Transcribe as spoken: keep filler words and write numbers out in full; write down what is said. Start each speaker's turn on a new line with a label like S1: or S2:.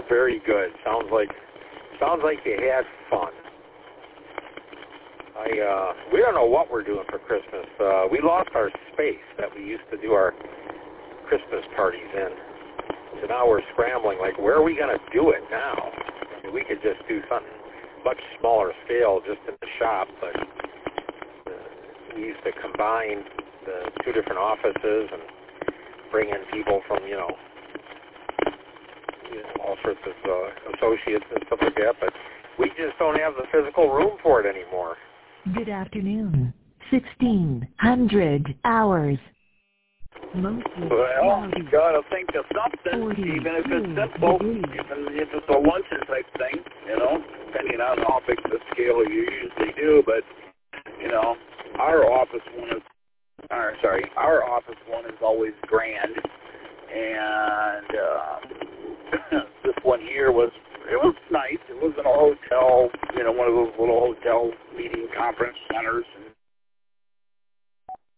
S1: very good. Sounds like sounds like they had fun. I uh, we don't know what we're doing for Christmas. Uh, we lost our space that we used to do our Christmas parties in. So now we're scrambling. Like, where are we going to do it now? I mean, we could just do something much smaller scale, just in the shop. But uh, we used to combine the two different offices and bring in people from, you know, you know all sorts of uh, associates and stuff like that. But we just don't have the physical room for it anymore.
S2: Good afternoon. sixteen hundred hours. Mostly
S3: well, you gotta think of something, even if it's simple, even if it's a luncheon type thing, you know, depending on how big the scale you usually do. But, you know, our office one is, or sorry, our office one is always grand, and uh, this one here was, it was nice. It was in a hotel, you know, one of those little hotel meeting conference centers, and